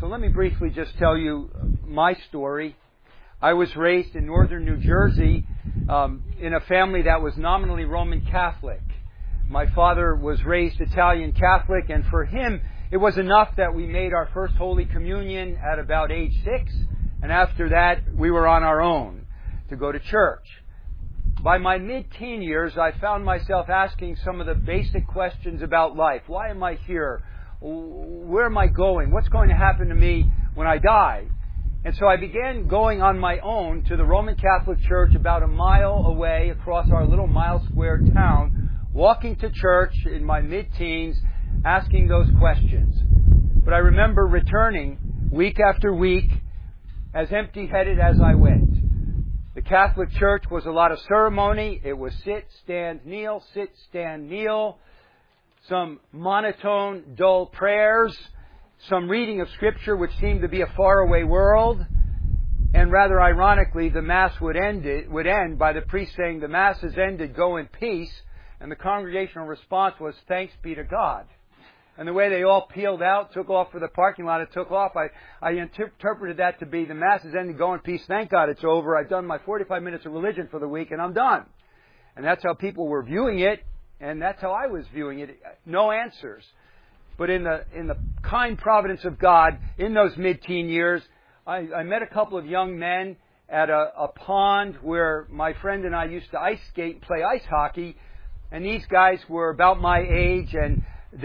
So let me briefly just tell you my story. I was raised in northern New Jersey in a family that was nominally Roman Catholic. My father was raised Italian Catholic, and for him, it was enough that we made our first Holy Communion at about age 6, and after that, we were on our own to go to church. By my mid-teen years, I found myself asking some of the basic questions about life. Why am I here? Where am I going? What's going to happen to me when I die? And so I began going on my own to the Roman Catholic Church about a mile away across our little mile-square town, walking to church in my mid-teens, asking those questions. But I remember returning week after week as empty-headed as I went. The Catholic Church was a lot of ceremony. It was sit, stand, kneel, sit, stand, kneel. Some monotone, dull prayers. Some reading of Scripture which seemed to be a faraway world. And rather ironically, the Mass would end by the priest saying, "The Mass has ended, go in peace." And the congregational response was, "Thanks be to God." And the way they all peeled out, took off for the parking lot, and took off, I interpreted that to be, the Mass is ending, go in peace, thank God it's over. I've done my 45 minutes of religion for the week, and I'm done. And that's how people were viewing it, and that's how I was viewing it. No answers. But in the kind providence of God, in those mid-teen years, I met a couple of young men at a pond where my friend and I used to ice skate and play ice hockey. And these guys were about my age, and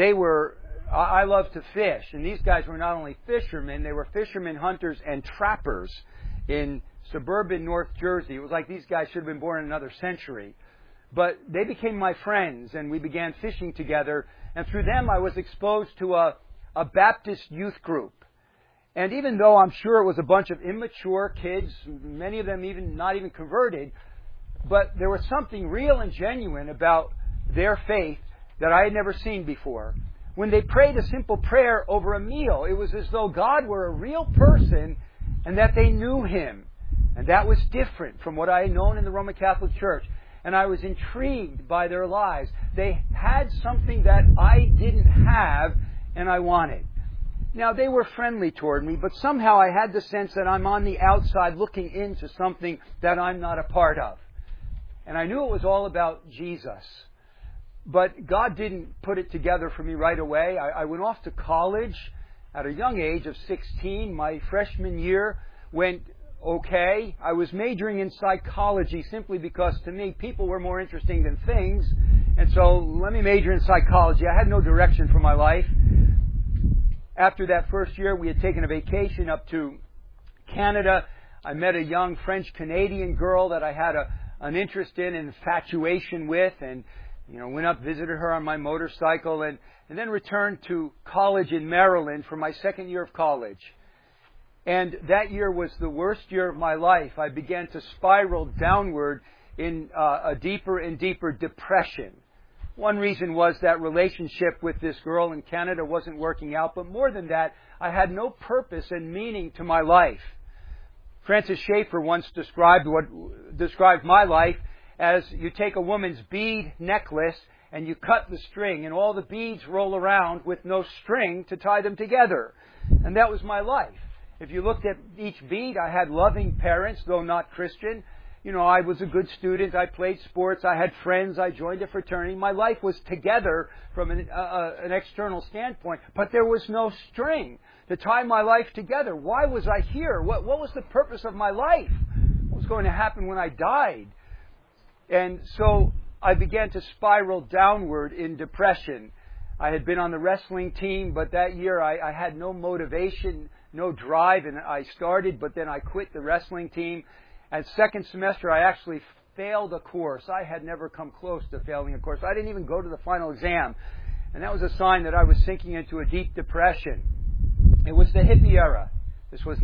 I love to fish. And these guys were not only fishermen, they were fishermen, hunters, and trappers in suburban North Jersey. It was like these guys should have been born in another century. But they became my friends, and we began fishing together. And through them, I was exposed to a Baptist youth group. And even though I'm sure it was a bunch of immature kids, many of them not even converted, but there was something real and genuine about their faith that I had never seen before. When they prayed a simple prayer over a meal, it was as though God were a real person and that they knew Him. And that was different from what I had known in the Roman Catholic Church. And I was intrigued by their lives. They had something that I didn't have and I wanted. Now, they were friendly toward me, but somehow I had the sense that I'm on the outside looking into something that I'm not a part of. And I knew it was all about Jesus. But God didn't put it together for me right away. I went off to college at a young age of 16. My freshman year went okay. I was majoring in psychology simply because to me people were more interesting than things. And so let me major in psychology. I had no direction for my life. After that first year, we had taken a vacation up to Canada. I met a young French-Canadian girl that I had an interest in, an infatuation with, and went up, visited her on my motorcycle, and then returned to college in Maryland for my second year of college. And that year was the worst year of my life. I began to spiral downward in a deeper and deeper depression. One reason was that relationship with this girl in Canada wasn't working out, but more than that, I had no purpose and meaning to my life. Francis Schaeffer once described my life as you take a woman's bead necklace and you cut the string, and all the beads roll around with no string to tie them together. And that was my life. If you looked at each bead, I had loving parents, though not Christian. I was a good student. I played sports. I had friends. I joined a fraternity. My life was together from an external standpoint, but there was no string to tie my life together. Why was I here? What was the purpose of my life? What was going to happen when I died? And so I began to spiral downward in depression. I had been on the wrestling team, but that year I had no motivation, no drive, and I started, but then I quit the wrestling team. And second semester, I actually failed a course. I had never come close to failing a course. I didn't even go to the final exam. And that was a sign that I was sinking into a deep depression. It was the hippie era. This was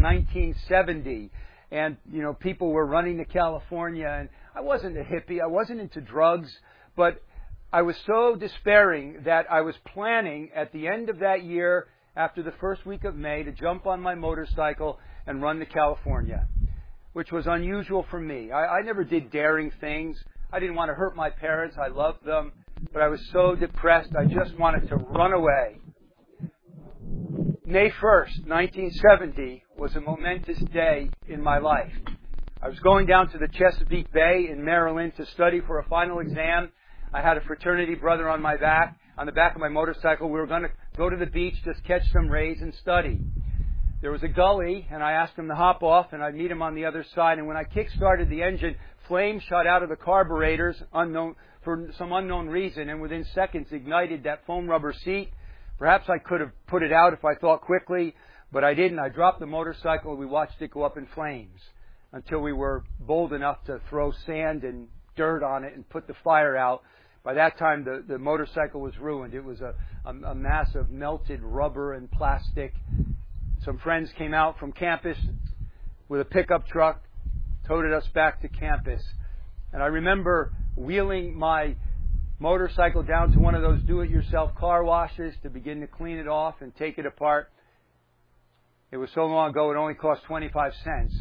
1970. And, people were running to California. And I wasn't a hippie. I wasn't into drugs. But I was so despairing that I was planning at the end of that year, after the first week of May, to jump on my motorcycle and run to California, which was unusual for me. I never did daring things. I didn't want to hurt my parents. I loved them. But I was so depressed, I just wanted to run away. May 1st, 1970 was a momentous day in my life. I was going down to the Chesapeake Bay in Maryland to study for a final exam. I had a fraternity brother on the back of my motorcycle. We were going to go to the beach, just catch some rays and study. There was a gully, and I asked him to hop off, and I'd meet him on the other side. And when I kick-started the engine, flames shot out of the carburetors for some unknown reason, and within seconds ignited that foam rubber seat. Perhaps I could have put it out if I thought quickly, but I didn't. I dropped the motorcycle, and we watched it go up in flames until we were bold enough to throw sand and dirt on it and put the fire out. By that time, the motorcycle was ruined. It was a mass of melted rubber and plastic. Some friends came out from campus with a pickup truck, toted us back to campus. And I remember wheeling my motorcycle down to one of those do-it-yourself car washes to begin to clean it off and take it apart. It was so long ago, it only cost 25 cents.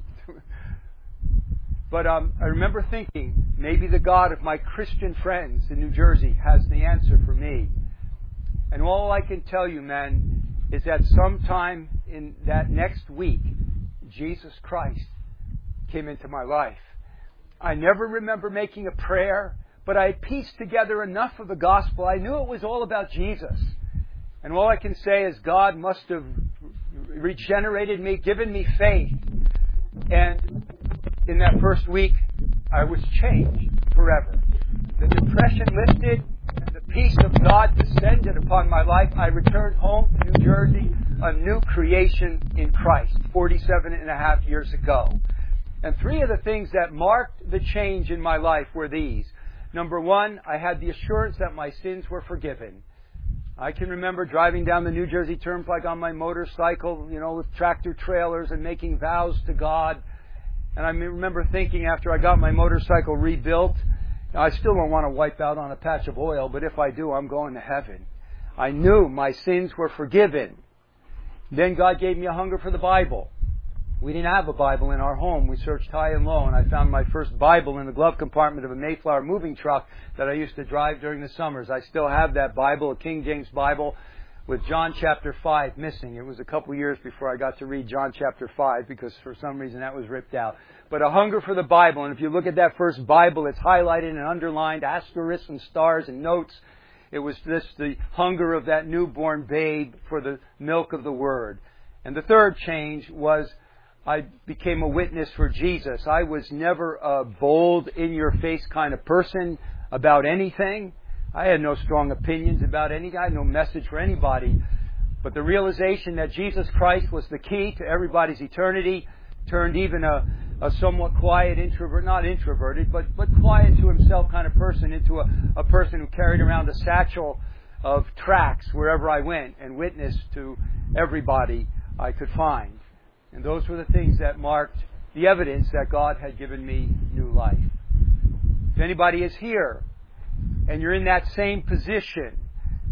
But I remember thinking, maybe the God of my Christian friends in New Jersey has the answer for me. And all I can tell you, men, is that sometime in that next week, Jesus Christ came into my life. I never remember making a prayer, but I pieced together enough of the gospel. I knew it was all about Jesus. And all I can say is God must have regenerated me, given me faith. And in that first week, I was changed forever. The depression lifted, and the peace of God descended upon my life. I returned home to New Jersey, a new creation in Christ, 47 and a half years ago. And three of the things that marked the change in my life were these. Number one, I had the assurance that my sins were forgiven. I can remember driving down the New Jersey Turnpike on my motorcycle, with tractor trailers and making vows to God. And I remember thinking after I got my motorcycle rebuilt, I still don't want to wipe out on a patch of oil, but if I do, I'm going to heaven. I knew my sins were forgiven. Then God gave me a hunger for the Bible. We didn't have a Bible in our home. We searched high and low, and I found my first Bible in the glove compartment of a Mayflower moving truck that I used to drive during the summers. I still have that Bible, a King James Bible, with John chapter 5 missing. It was a couple years before I got to read John chapter 5 because for some reason that was ripped out. But a hunger for the Bible, and if you look at that first Bible, it's highlighted and underlined, asterisks and stars and notes. It was just the hunger of that newborn babe for the milk of the Word. And the third change was I became a witness for Jesus. I was never a bold, in-your-face kind of person about anything. I had no strong opinions about anything. I had no message for anybody. But the realization that Jesus Christ was the key to everybody's eternity turned even a somewhat quiet introvert, not introverted, but quiet to himself kind of person into a person who carried around a satchel of tracts wherever I went and witnessed to everybody I could find. And those were the things that marked the evidence that God had given me new life. If anybody is here and you're in that same position,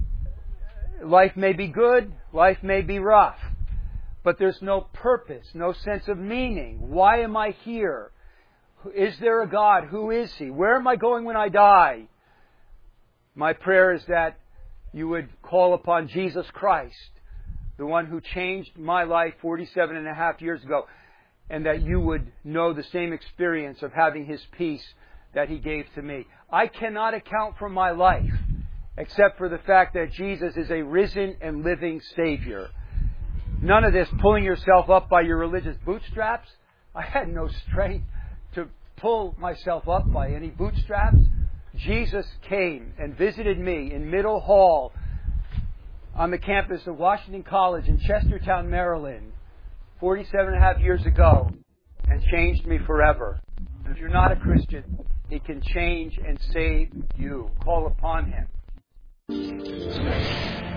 life may be good, life may be rough, but there's no purpose, no sense of meaning. Why am I here? Is there a God? Who is He? Where am I going when I die? My prayer is that you would call upon Jesus Christ, the one who changed my life 47 and a half years ago, and that you would know the same experience of having His peace that He gave to me. I cannot account for my life except for the fact that Jesus is a risen and living Savior. None of this pulling yourself up by your religious bootstraps. I had no strength to pull myself up by any bootstraps. Jesus came and visited me in Middle Hall on the campus of Washington College in Chestertown, Maryland, 47 and a half years ago, and changed me forever. And if you're not a Christian, He can change and save you. Call upon Him.